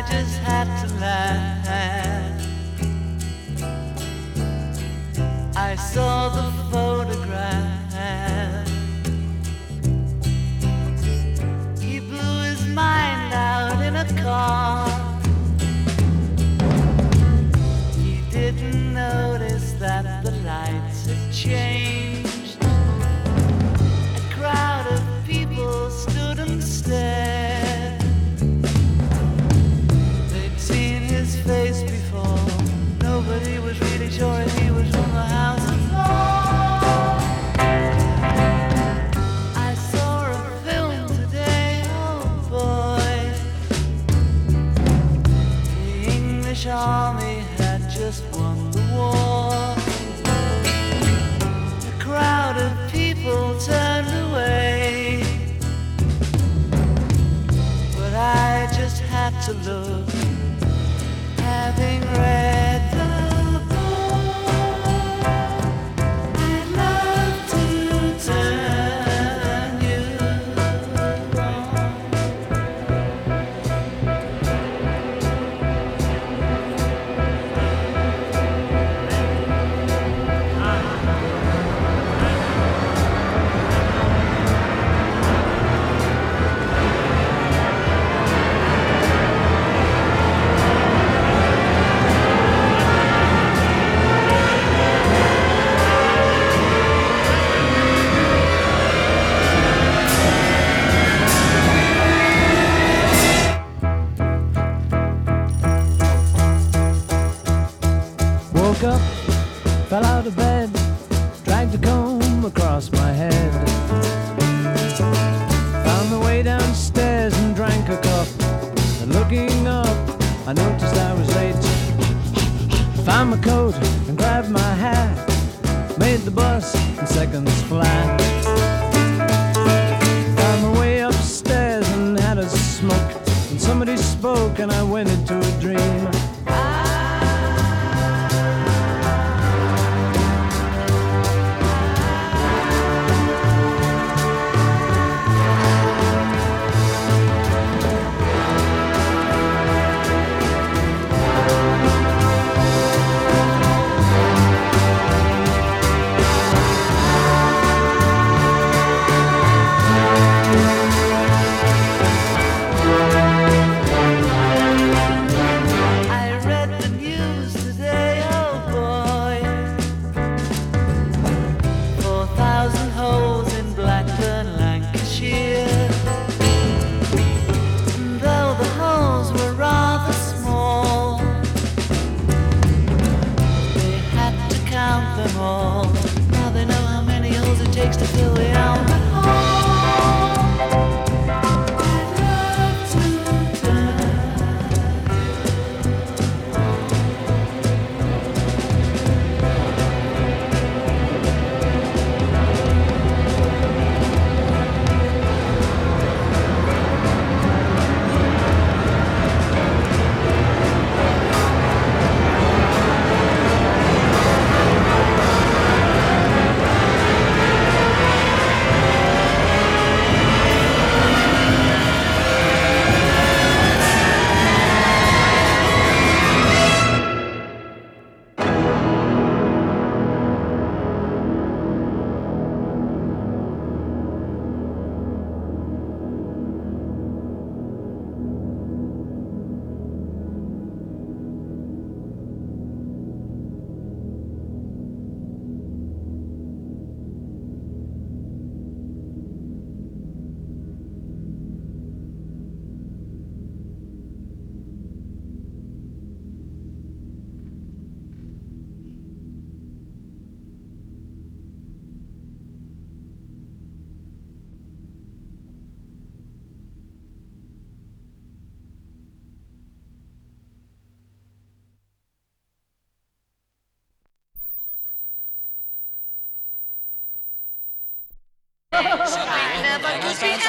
just had to laugh. I saw the photograph. He blew his mind out in a car. He didn't notice that the lights had changed. A crowd of people stood and stared. They'd seen his face before. Nobody was really sure if he was from the House of Lords. I saw a film today, oh boy. The English army had just won the war. A crowd of people turned away, but I just had to look, having read the book. I'd love to turn you on. Woke up, fell out of bed, dragged a comb across my head. Found the way downstairs and drank a cup. And looking up, I noticed I was late. Found my coat and grabbed my hat. Made the bus in seconds flat. Found my way upstairs and had a smoke. And somebody spoke and I went into a dream. Now they know how many holes it takes to fill the Albert Hall. I'd love to I never could be